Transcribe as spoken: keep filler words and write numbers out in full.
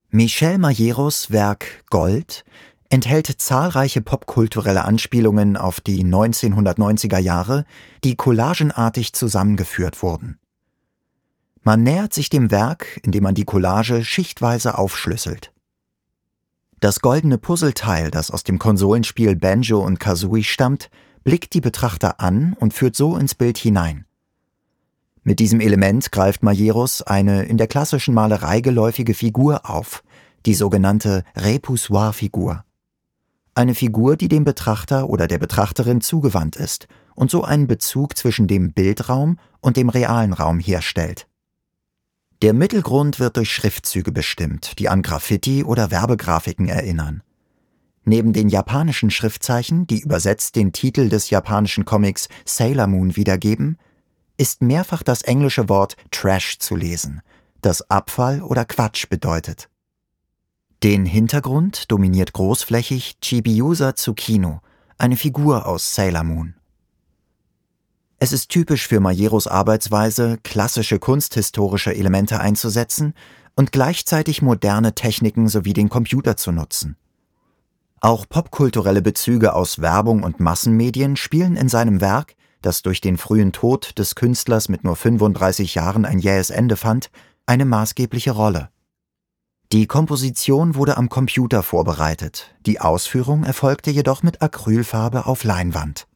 Michel Majeros Werk Gold enthält zahlreiche popkulturelle Anspielungen auf die neunzehnhundertneunziger Jahre, die collagenartig zusammengeführt wurden. Man nähert sich dem Werk, indem man die Collage schichtweise aufschlüsselt. Das goldene Puzzleteil, das aus dem Konsolenspiel Banjo und Kazooie stammt, blickt die Betrachter an und führt so ins Bild hinein. Mit diesem Element greift Majeros eine in der klassischen Malerei geläufige Figur auf, die sogenannte Repoussoir-Figur. Eine Figur, die dem Betrachter oder der Betrachterin zugewandt ist und so einen Bezug zwischen dem Bildraum und dem realen Raum herstellt. Der Mittelgrund wird durch Schriftzüge bestimmt, die an Graffiti oder Werbegrafiken erinnern. Neben den japanischen Schriftzeichen, die übersetzt den Titel des japanischen Comics Sailor Moon wiedergeben, ist mehrfach das englische Wort Trash zu lesen, das Abfall oder Quatsch bedeutet. Den Hintergrund dominiert großflächig Chibiusa Tsukino, eine Figur aus Sailor Moon. Es ist typisch für Majeros Arbeitsweise, klassische kunsthistorische Elemente einzusetzen und gleichzeitig moderne Techniken sowie den Computer zu nutzen. Auch popkulturelle Bezüge aus Werbung und Massenmedien spielen in seinem Werk, das durch den frühen Tod des Künstlers mit nur fünfunddreißig Jahren ein jähes Ende fand, eine maßgebliche Rolle. Die Komposition wurde am Computer vorbereitet, die Ausführung erfolgte jedoch mit Acrylfarbe auf Leinwand.